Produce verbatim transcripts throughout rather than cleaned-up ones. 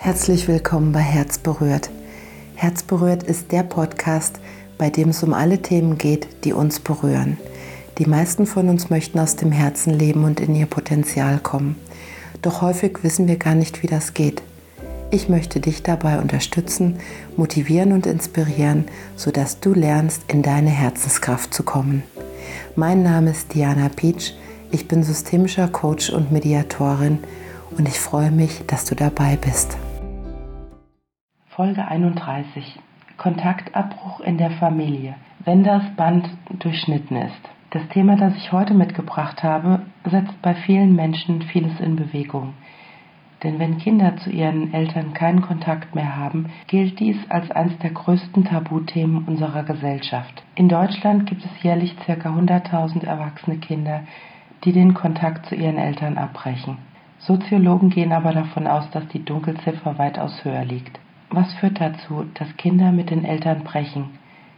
Herzlich willkommen bei Herz berührt. Herz berührt ist der Podcast, bei dem es um alle Themen geht, die uns berühren. Die meisten von uns möchten aus dem Herzen leben und in ihr Potenzial kommen. Doch häufig wissen wir gar nicht, wie das geht. Ich möchte dich dabei unterstützen, motivieren und inspirieren, sodass du lernst, in deine Herzenskraft zu kommen. Mein Name ist Diana Pietsch, ich bin systemischer Coach und Mediatorin und ich freue mich, dass du dabei bist. Folge einunddreißig. Kontaktabbruch in der Familie, wenn das Band durchschnitten ist. Das Thema, das ich heute mitgebracht habe, setzt bei vielen Menschen vieles in Bewegung. Denn wenn Kinder zu ihren Eltern keinen Kontakt mehr haben, gilt dies als eines der größten Tabuthemen unserer Gesellschaft. In Deutschland gibt es jährlich ca. hunderttausend erwachsene Kinder, die den Kontakt zu ihren Eltern abbrechen. Soziologen gehen aber davon aus, dass die Dunkelziffer weitaus höher liegt. Was führt dazu, dass Kinder mit den Eltern brechen?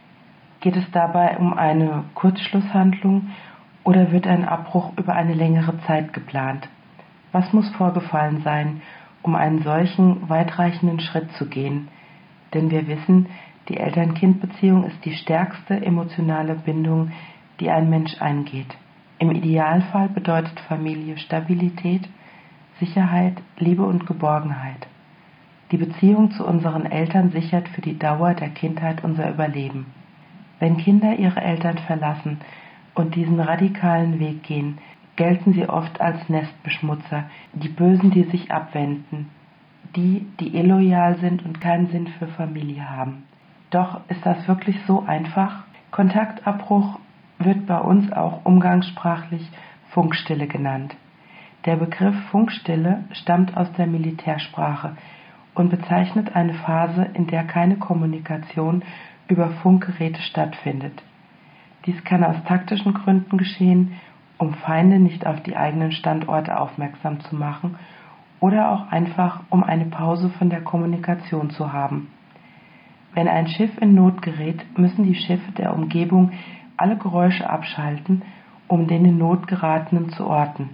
Geht es dabei um eine Kurzschlusshandlung oder wird ein Abbruch über eine längere Zeit geplant? Was muss vorgefallen sein, um einen solchen weitreichenden Schritt zu gehen? Denn wir wissen, die Eltern-Kind-Beziehung ist die stärkste emotionale Bindung, die ein Mensch eingeht. Im Idealfall bedeutet Familie Stabilität, Sicherheit, Liebe und Geborgenheit. Die Beziehung zu unseren Eltern sichert für die Dauer der Kindheit unser Überleben. Wenn Kinder ihre Eltern verlassen und diesen radikalen Weg gehen, gelten sie oft als Nestbeschmutzer, die Bösen, die sich abwenden, die, die illoyal sind und keinen Sinn für Familie haben. Doch ist das wirklich so einfach? Kontaktabbruch wird bei uns auch umgangssprachlich Funkstille genannt. Der Begriff Funkstille stammt aus der Militärsprache und bezeichnet eine Phase, in der keine Kommunikation über Funkgeräte stattfindet. Dies kann aus taktischen Gründen geschehen, um Feinde nicht auf die eigenen Standorte aufmerksam zu machen oder auch einfach, um eine Pause von der Kommunikation zu haben. Wenn ein Schiff in Not gerät, müssen die Schiffe der Umgebung alle Geräusche abschalten, um den in Not geratenen zu orten.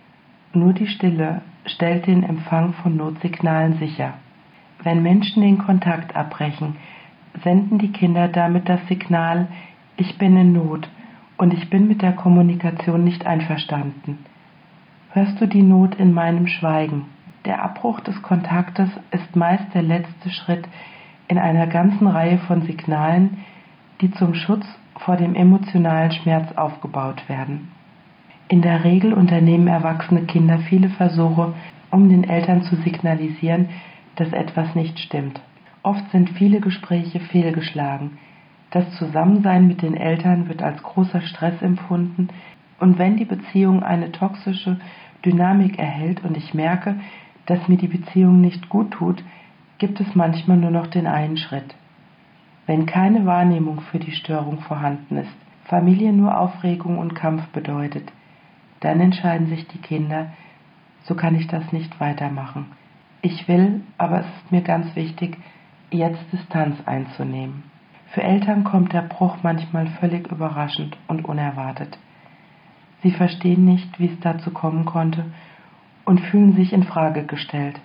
Nur die Stille stellt den Empfang von Notsignalen sicher. Wenn Menschen den Kontakt abbrechen, senden die Kinder damit das Signal, ich bin in Not und ich bin mit der Kommunikation nicht einverstanden. Hörst du die Not in meinem Schweigen? Der Abbruch des Kontaktes ist meist der letzte Schritt in einer ganzen Reihe von Signalen, die zum Schutz vor dem emotionalen Schmerz aufgebaut werden. In der Regel unternehmen erwachsene Kinder viele Versuche, um den Eltern zu signalisieren, dass etwas nicht stimmt. Oft sind viele Gespräche fehlgeschlagen. Das Zusammensein mit den Eltern wird als großer Stress empfunden und wenn die Beziehung eine toxische Dynamik erhält und ich merke, dass mir die Beziehung nicht gut tut, gibt es manchmal nur noch den einen Schritt. Wenn keine Wahrnehmung für die Störung vorhanden ist, Familie nur Aufregung und Kampf bedeutet, dann entscheiden sich die Kinder, so kann ich das nicht weitermachen. Ich will, aber es ist mir ganz wichtig, jetzt Distanz einzunehmen. Für Eltern kommt der Bruch manchmal völlig überraschend und unerwartet. Sie verstehen nicht, wie es dazu kommen konnte und fühlen sich in Frage gestellt.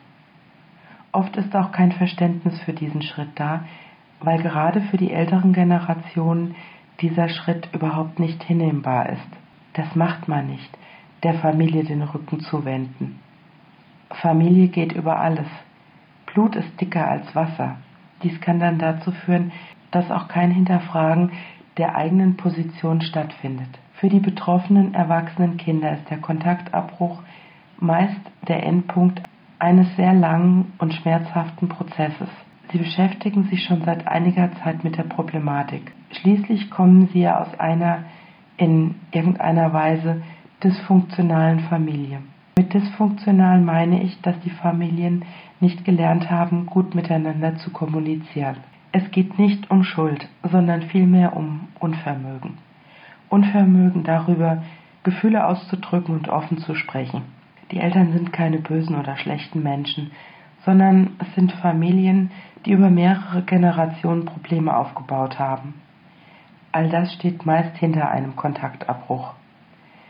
Oft ist auch kein Verständnis für diesen Schritt da, weil gerade für die älteren Generationen dieser Schritt überhaupt nicht hinnehmbar ist. Das macht man nicht, der Familie den Rücken zu wenden. Familie geht über alles. Blut ist dicker als Wasser. Dies kann dann dazu führen, dass auch kein Hinterfragen der eigenen Position stattfindet. Für die betroffenen erwachsenen Kinder ist der Kontaktabbruch meist der Endpunkt eines sehr langen und schmerzhaften Prozesses. Sie beschäftigen sich schon seit einiger Zeit mit der Problematik. Schließlich kommen sie ja aus einer in irgendeiner Weise dysfunktionalen Familie. Mit dysfunktional meine ich, dass die Familien nicht gelernt haben, gut miteinander zu kommunizieren. Es geht nicht um Schuld, sondern vielmehr um Unvermögen. Unvermögen darüber, Gefühle auszudrücken und offen zu sprechen. Die Eltern sind keine bösen oder schlechten Menschen, sondern es sind Familien, die über mehrere Generationen Probleme aufgebaut haben. All das steht meist hinter einem Kontaktabbruch.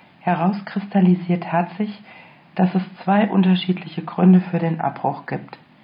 Herauskristallisiert hat sich, dass es zwei unterschiedliche Gründe für den Abbruch gibt.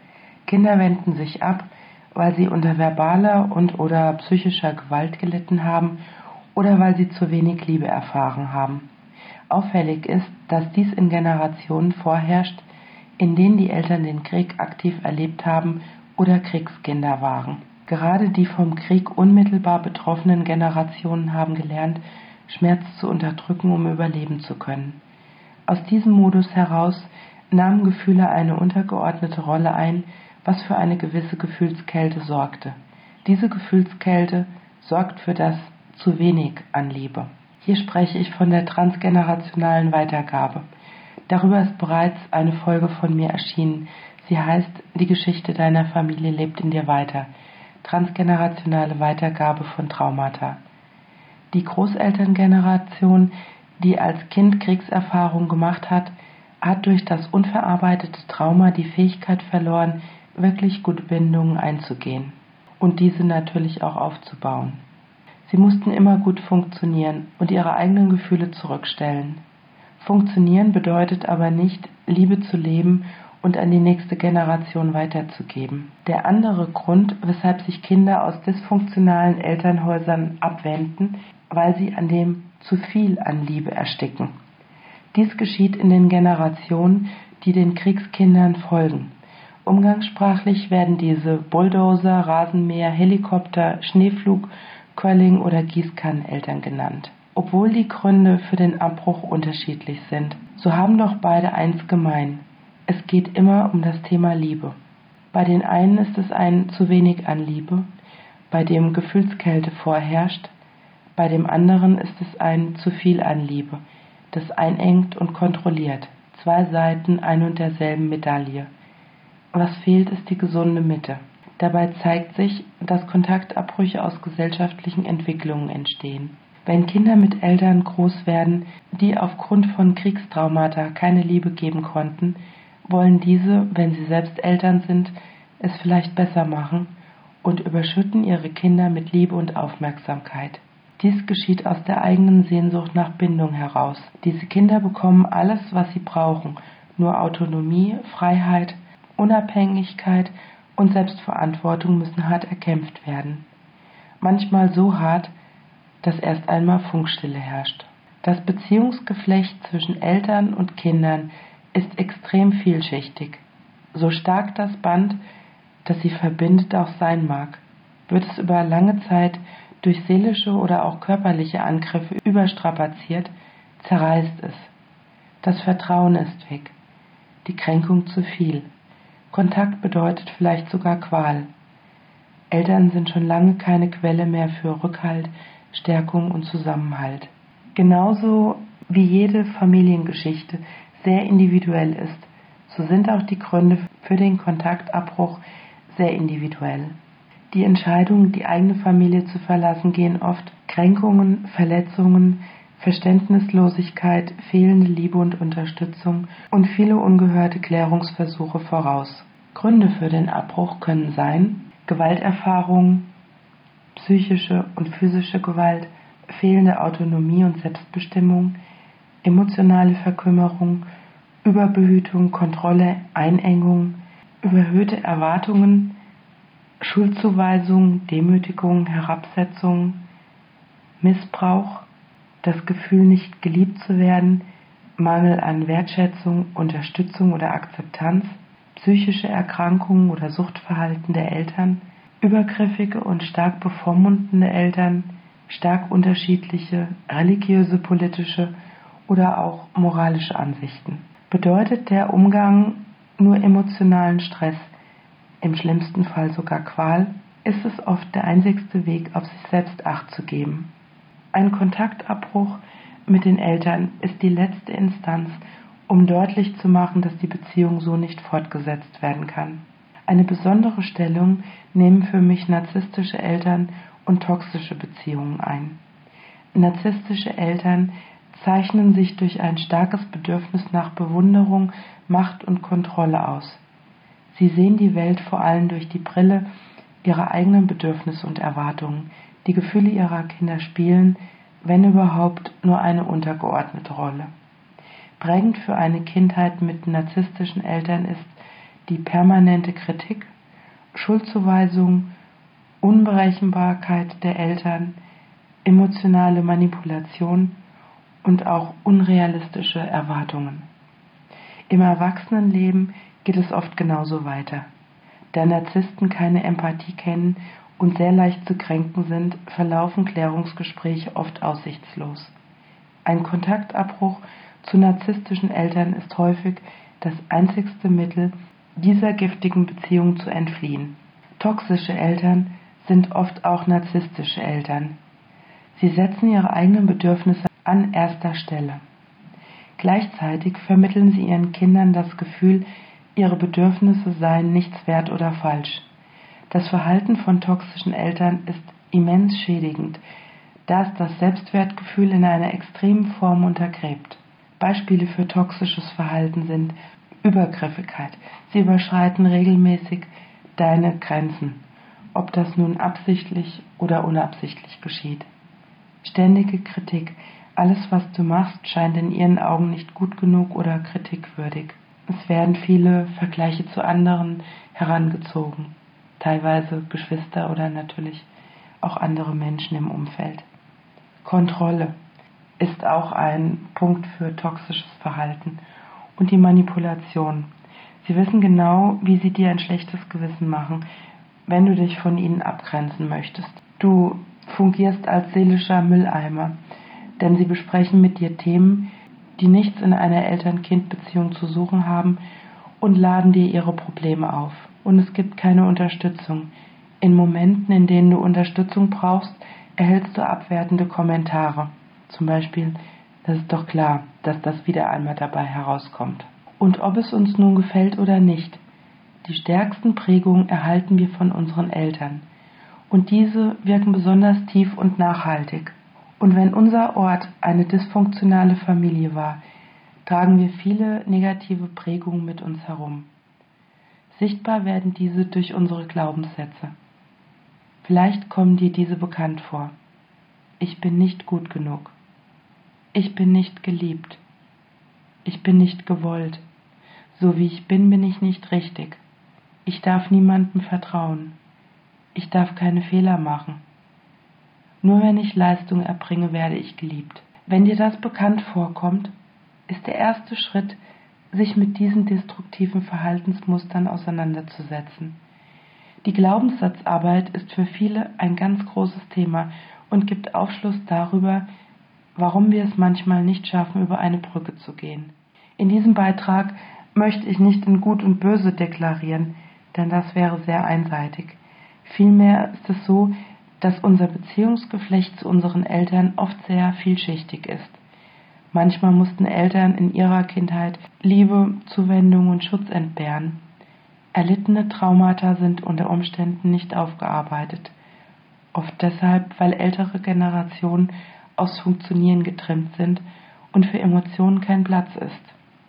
Kinder wenden sich ab, weil sie unter verbaler und/oder psychischer Gewalt gelitten haben oder weil sie zu wenig Liebe erfahren haben. Auffällig ist, dass dies in Generationen vorherrscht, in denen die Eltern den Krieg aktiv erlebt haben oder Kriegskinder waren. Gerade die vom Krieg unmittelbar betroffenen Generationen haben gelernt, Schmerz zu unterdrücken, um überleben zu können. Aus diesem Modus heraus nahmen Gefühle eine untergeordnete Rolle ein, was für eine gewisse Gefühlskälte sorgte. Diese Gefühlskälte sorgt für das zu wenig an Liebe. Hier spreche ich von der transgenerationalen Weitergabe. Darüber ist bereits eine Folge von mir erschienen. Sie heißt Die Geschichte deiner Familie lebt in dir weiter. Transgenerationale Weitergabe von Traumata. Die Großelterngeneration, die als Kind Kriegserfahrung gemacht hat, hat durch das unverarbeitete Trauma die Fähigkeit verloren, wirklich gute Bindungen einzugehen und diese natürlich auch aufzubauen. Sie mussten immer gut funktionieren und ihre eigenen Gefühle zurückstellen. Funktionieren bedeutet aber nicht, Liebe zu leben und an die nächste Generation weiterzugeben. Der andere Grund, weshalb sich Kinder aus dysfunktionalen Elternhäusern abwenden, weil sie an dem zu viel an Liebe ersticken. Dies geschieht in den Generationen, die den Kriegskindern folgen. Umgangssprachlich werden diese Bulldozer, Rasenmäher, Helikopter, Schneeflug, Curling- oder Gießkanneneltern genannt. Obwohl die Gründe für den Abbruch unterschiedlich sind, so haben doch beide eins gemein: Es geht immer um das Thema Liebe. Bei den einen ist es ein zu wenig an Liebe, bei dem Gefühlskälte vorherrscht, bei dem anderen ist es ein zu viel an Liebe, das einengt und kontrolliert. Zwei Seiten ein und derselben Medaille. Was fehlt, ist die gesunde Mitte. Dabei zeigt sich, dass Kontaktabbrüche aus gesellschaftlichen Entwicklungen entstehen. Wenn Kinder mit Eltern groß werden, die aufgrund von Kriegstraumata keine Liebe geben konnten, wollen diese, wenn sie selbst Eltern sind, es vielleicht besser machen und überschütten ihre Kinder mit Liebe und Aufmerksamkeit. Dies geschieht aus der eigenen Sehnsucht nach Bindung heraus. Diese Kinder bekommen alles, was sie brauchen, nur Autonomie, Freiheit, Unabhängigkeit und Selbstverantwortung müssen hart erkämpft werden. Manchmal so hart, dass erst einmal Funkstille herrscht. Das Beziehungsgeflecht zwischen Eltern und Kindern ist extrem vielschichtig. So stark das Band, das sie verbindet, auch sein mag, wird es über lange Zeit durch seelische oder auch körperliche Angriffe überstrapaziert, zerreißt es. Das Vertrauen ist weg, die Kränkung zu viel. Kontakt bedeutet vielleicht sogar Qual. Eltern sind schon lange keine Quelle mehr für Rückhalt, Stärkung und Zusammenhalt. Genauso wie jede Familiengeschichte sehr individuell ist, so sind auch die Gründe für den Kontaktabbruch sehr individuell. Die Entscheidung, die eigene Familie zu verlassen, gehen oft Kränkungen, Verletzungen, Verständnislosigkeit, fehlende Liebe und Unterstützung und viele ungehörte Klärungsversuche voraus. Gründe für den Abbruch können sein: Gewalterfahrung, psychische und physische Gewalt, fehlende Autonomie und Selbstbestimmung, emotionale Verkümmerung, Überbehütung, Kontrolle, Einengung, überhöhte Erwartungen, Schuldzuweisung, Demütigung, Herabsetzung, Missbrauch, das Gefühl, nicht geliebt zu werden, Mangel an Wertschätzung, Unterstützung oder Akzeptanz, psychische Erkrankungen oder Suchtverhalten der Eltern, übergriffige und stark bevormundende Eltern, stark unterschiedliche religiöse, politische oder auch moralische Ansichten. Bedeutet der Umgang nur emotionalen Stress, im schlimmsten Fall sogar Qual, ist es oft der einzigste Weg, auf sich selbst Acht zu geben. Ein Kontaktabbruch mit den Eltern ist die letzte Instanz, um deutlich zu machen, dass die Beziehung so nicht fortgesetzt werden kann. Eine besondere Stellung nehmen für mich narzisstische Eltern und toxische Beziehungen ein. Narzisstische Eltern zeichnen sich durch ein starkes Bedürfnis nach Bewunderung, Macht und Kontrolle aus. Sie sehen die Welt vor allem durch die Brille ihrer eigenen Bedürfnisse und Erwartungen. Die Gefühle ihrer Kinder spielen, wenn überhaupt, nur eine untergeordnete Rolle. Prägend für eine Kindheit mit narzisstischen Eltern ist die permanente Kritik, Schuldzuweisung, Unberechenbarkeit der Eltern, emotionale Manipulation und auch unrealistische Erwartungen. Im Erwachsenenleben geht es oft genauso weiter. Da Narzissten keine Empathie kennen und sehr leicht zu kränken sind, verlaufen Klärungsgespräche oft aussichtslos. Ein Kontaktabbruch zu narzisstischen Eltern ist häufig das einzigste Mittel, dieser giftigen Beziehung zu entfliehen. Toxische Eltern sind oft auch narzisstische Eltern. Sie setzen ihre eigenen Bedürfnisse an erster Stelle. Gleichzeitig vermitteln sie ihren Kindern das Gefühl, ihre Bedürfnisse seien nichts wert oder falsch. Das Verhalten von toxischen Eltern ist immens schädigend, da es das Selbstwertgefühl in einer extremen Form untergräbt. Beispiele für toxisches Verhalten sind Übergriffigkeit. Sie überschreiten regelmäßig deine Grenzen, ob das nun absichtlich oder unabsichtlich geschieht. Ständige Kritik. Alles, was du machst, scheint in ihren Augen nicht gut genug oder kritikwürdig. Es werden viele Vergleiche zu anderen herangezogen, teilweise Geschwister oder natürlich auch andere Menschen im Umfeld. Kontrolle ist auch ein Punkt für toxisches Verhalten und die Manipulation. Sie wissen genau, wie sie dir ein schlechtes Gewissen machen, wenn du dich von ihnen abgrenzen möchtest. Du fungierst als seelischer Mülleimer, denn sie besprechen mit dir Themen, die nichts in einer Eltern-Kind-Beziehung zu suchen haben und laden dir ihre Probleme auf. Und es gibt keine Unterstützung. In Momenten, in denen du Unterstützung brauchst, erhältst du abwertende Kommentare. Zum Beispiel, das ist doch klar, dass das wieder einmal dabei herauskommt. Und ob es uns nun gefällt oder nicht, die stärksten Prägungen erhalten wir von unseren Eltern. Und diese wirken besonders tief und nachhaltig. Und wenn unser Ort eine dysfunktionale Familie war, tragen wir viele negative Prägungen mit uns herum. Sichtbar werden diese durch unsere Glaubenssätze. Vielleicht kommen dir diese bekannt vor. Ich bin nicht gut genug. Ich bin nicht geliebt. Ich bin nicht gewollt. So wie ich bin, bin ich nicht richtig. Ich darf niemandem vertrauen. Ich darf keine Fehler machen. Nur wenn ich Leistung erbringe, werde ich geliebt. Wenn dir das bekannt vorkommt, ist der erste Schritt, sich mit diesen destruktiven Verhaltensmustern auseinanderzusetzen. Die Glaubenssatzarbeit ist für viele ein ganz großes Thema und gibt Aufschluss darüber, warum wir es manchmal nicht schaffen, über eine Brücke zu gehen. In diesem Beitrag möchte ich nicht in Gut und Böse deklarieren, denn das wäre sehr einseitig. Vielmehr ist es so, dass unser Beziehungsgeflecht zu unseren Eltern oft sehr vielschichtig ist. Manchmal mussten Eltern in ihrer Kindheit Liebe, Zuwendung und Schutz entbehren. Erlittene Traumata sind unter Umständen nicht aufgearbeitet. Oft deshalb, weil ältere Generationen aus Funktionieren getrimmt sind und für Emotionen kein Platz ist.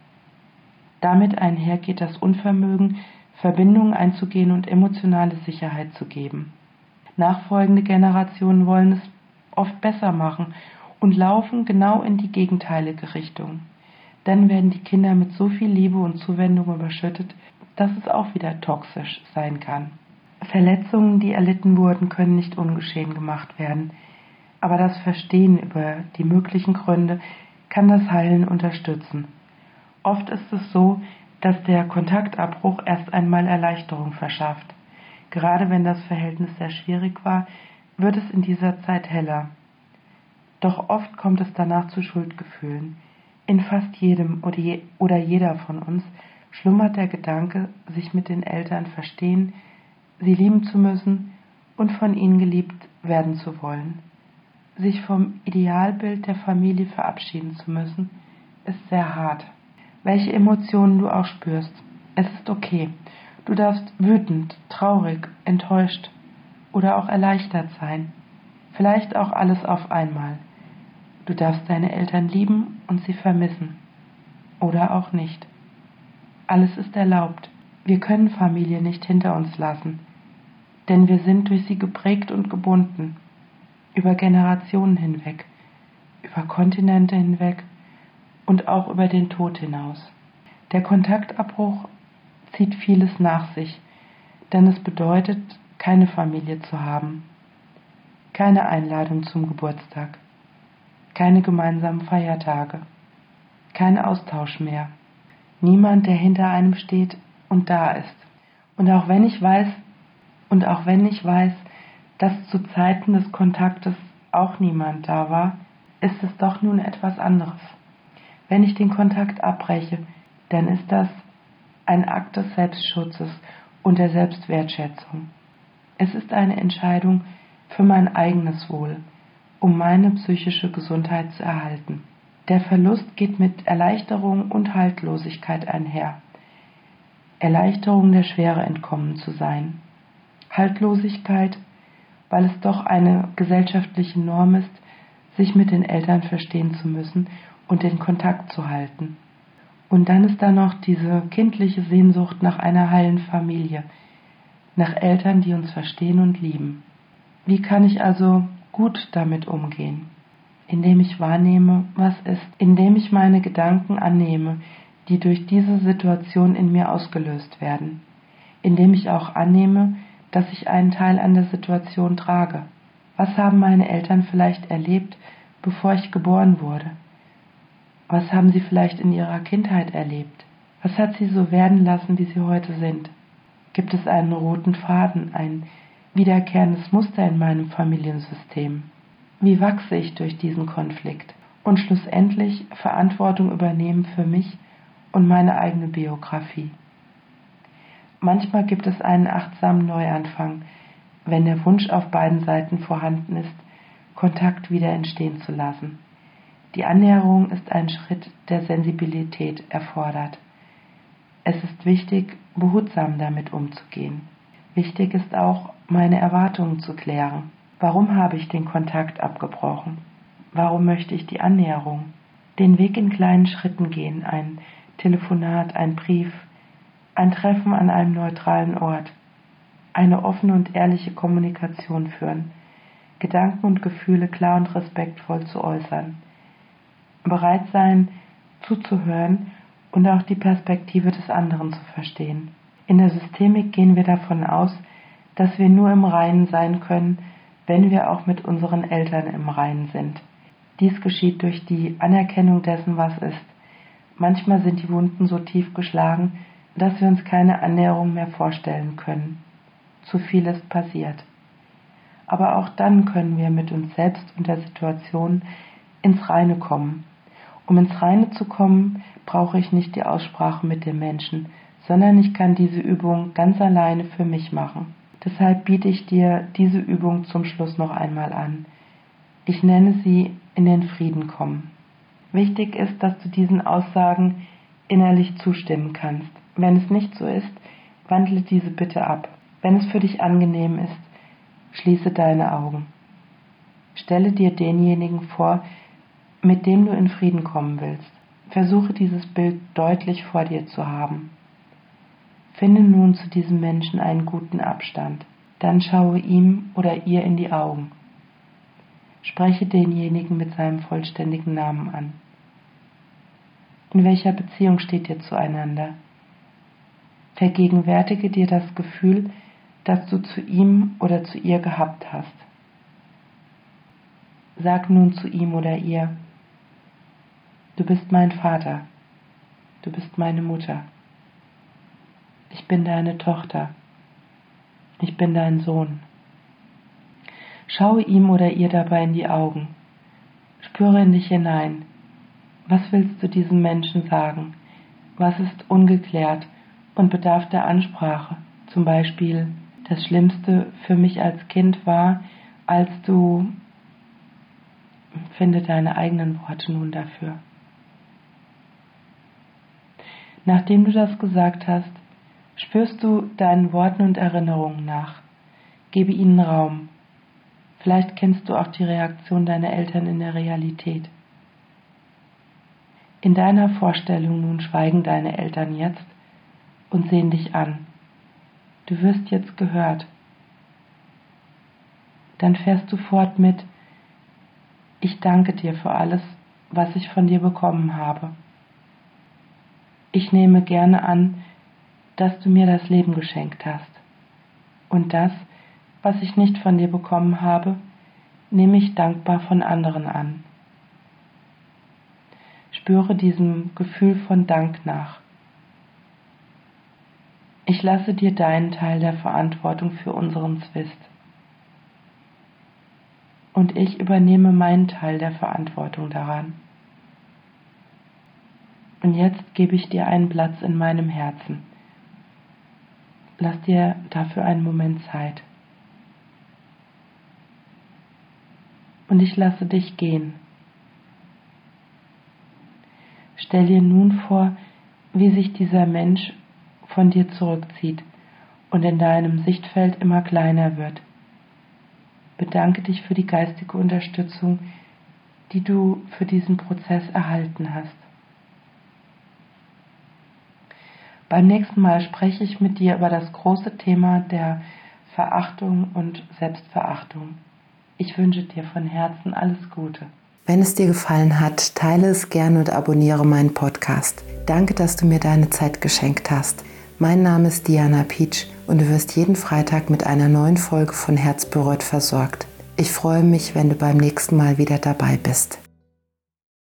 Damit einhergeht das Unvermögen, Verbindungen einzugehen und emotionale Sicherheit zu geben. Nachfolgende Generationen wollen es oft besser machen und laufen genau in die gegenteilige Richtung. Dann werden die Kinder mit so viel Liebe und Zuwendung überschüttet, dass es auch wieder toxisch sein kann. Verletzungen, die erlitten wurden, können nicht ungeschehen gemacht werden, aber das Verstehen über die möglichen Gründe kann das Heilen unterstützen. Oft ist es so, dass der Kontaktabbruch erst einmal Erleichterung verschafft. Gerade wenn das Verhältnis sehr schwierig war, wird es in dieser Zeit heller. Doch oft kommt es danach zu Schuldgefühlen. In fast jedem oder jeder von uns schlummert der Gedanke, sich mit den Eltern verstehen, sie lieben zu müssen und von ihnen geliebt werden zu wollen. Sich vom Idealbild der Familie verabschieden zu müssen, ist sehr hart. Welche Emotionen du auch spürst, es ist okay. Du darfst wütend, traurig, enttäuscht oder auch erleichtert sein. Vielleicht auch alles auf einmal. Du darfst deine Eltern lieben und sie vermissen. Oder auch nicht. Alles ist erlaubt. Wir können Familie nicht hinter uns lassen, denn wir sind durch sie geprägt und gebunden. Über Generationen hinweg, über Kontinente hinweg und auch über den Tod hinaus. Der Kontaktabbruch zieht vieles nach sich. denn es bedeutet, keine Familie zu haben, keine Einladung zum Geburtstag, keine gemeinsamen Feiertage, kein Austausch mehr, niemand, der hinter einem steht und da ist. Und auch wenn ich weiß, und auch wenn ich weiß, dass zu Zeiten des Kontaktes auch niemand da war, ist es doch nun etwas anderes. Wenn ich den Kontakt abbreche, dann ist das ein Akt des Selbstschutzes und der Selbstwertschätzung. Es ist eine Entscheidung für mein eigenes Wohl, um meine psychische Gesundheit zu erhalten. Der Verlust geht mit Erleichterung und Haltlosigkeit einher. Erleichterung, der Schwere entkommen zu sein. Haltlosigkeit, weil es doch eine gesellschaftliche Norm ist, sich mit den Eltern verstehen zu müssen und den Kontakt zu halten. Und dann ist da noch diese kindliche Sehnsucht nach einer heilen Familie, nach Eltern, die uns verstehen und lieben. Wie kann ich also gut damit umgehen? Indem ich wahrnehme, was ist, indem ich meine Gedanken annehme, die durch diese Situation in mir ausgelöst werden, indem ich auch annehme, dass ich einen Teil an der Situation trage. Was haben meine Eltern vielleicht erlebt, bevor ich geboren wurde? Was haben sie vielleicht in ihrer Kindheit erlebt? Was hat sie so werden lassen, wie sie heute sind? Gibt es einen roten Faden, ein wiederkehrendes Muster in meinem Familiensystem? Wie wachse ich durch diesen Konflikt? Und schlussendlich Verantwortung übernehmen für mich und meine eigene Biografie. Manchmal gibt es einen achtsamen Neuanfang, wenn der Wunsch auf beiden Seiten vorhanden ist, Kontakt wieder entstehen zu lassen. Die Annäherung ist ein Schritt, der Sensibilität erfordert. Es ist wichtig, behutsam damit umzugehen. Wichtig ist auch, meine Erwartungen zu klären. Warum habe ich den Kontakt abgebrochen? Warum möchte ich die Annäherung? Den Weg in kleinen Schritten gehen, ein Telefonat, ein Brief, ein Treffen an einem neutralen Ort, eine offene und ehrliche Kommunikation führen, Gedanken und Gefühle klar und respektvoll zu äußern, bereit sein, zuzuhören und auch die Perspektive des anderen zu verstehen. In der Systemik gehen wir davon aus, dass wir nur im Reinen sein können, wenn wir auch mit unseren Eltern im Reinen sind. Dies geschieht durch die Anerkennung dessen, was ist. Manchmal sind die Wunden so tief geschlagen, dass wir uns keine Annäherung mehr vorstellen können. Zu viel ist passiert. Aber auch dann können wir mit uns selbst und der Situation ins Reine kommen. Um ins Reine zu kommen, brauche ich nicht die Aussprache mit dem Menschen, sondern ich kann diese Übung ganz alleine für mich machen. Deshalb biete ich dir diese Übung zum Schluss noch einmal an. Ich nenne sie in den Frieden kommen. Wichtig ist, dass du diesen Aussagen innerlich zustimmen kannst. Wenn es nicht so ist, wandle diese bitte ab. Wenn es für dich angenehm ist, schließe deine Augen. Stelle dir denjenigen vor, mit dem du in Frieden kommen willst. Versuche dieses Bild deutlich vor dir zu haben. Finde nun zu diesem Menschen einen guten Abstand. Dann schaue ihm oder ihr in die Augen. Spreche denjenigen mit seinem vollständigen Namen an. In welcher Beziehung steht ihr zueinander? Vergegenwärtige dir das Gefühl, das du zu ihm oder zu ihr gehabt hast. Sag nun zu ihm oder ihr: Du bist mein Vater, du bist meine Mutter, ich bin deine Tochter, ich bin dein Sohn. Schaue ihm oder ihr dabei in die Augen, spüre in dich hinein. Was willst du diesem Menschen sagen? Was ist ungeklärt und bedarf der Ansprache? Zum Beispiel: Das Schlimmste für mich als Kind war, als du... Finde deine eigenen Worte nun dafür. Nachdem du das gesagt hast, spürst du deinen Worten und Erinnerungen nach. Gebe ihnen Raum. Vielleicht kennst du auch die Reaktion deiner Eltern in der Realität. In deiner Vorstellung nun schweigen deine Eltern jetzt und sehen dich an. Du wirst jetzt gehört. Dann fährst du fort mit: Ich danke dir für alles, was ich von dir bekommen habe. Ich nehme gerne an, dass du mir das Leben geschenkt hast. Und das, was ich nicht von dir bekommen habe, nehme ich dankbar von anderen an. Spüre diesem Gefühl von Dank nach. Ich lasse dir deinen Teil der Verantwortung für unseren Zwist. Und ich übernehme meinen Teil der Verantwortung daran. Und jetzt gebe ich dir einen Platz in meinem Herzen. Lass dir dafür einen Moment Zeit. Und ich lasse dich gehen. Stell dir nun vor, wie sich dieser Mensch von dir zurückzieht und in deinem Sichtfeld immer kleiner wird. Bedanke dich für die geistige Unterstützung, die du für diesen Prozess erhalten hast. Beim nächsten Mal spreche ich mit dir über das große Thema der Verachtung und Selbstverachtung. Ich wünsche dir von Herzen alles Gute. Wenn es dir gefallen hat, teile es gerne und abonniere meinen Podcast. Danke, dass du mir deine Zeit geschenkt hast. Mein Name ist Diana Pietsch und du wirst jeden Freitag mit einer neuen Folge von Herz berührt versorgt. Ich freue mich, wenn du beim nächsten Mal wieder dabei bist.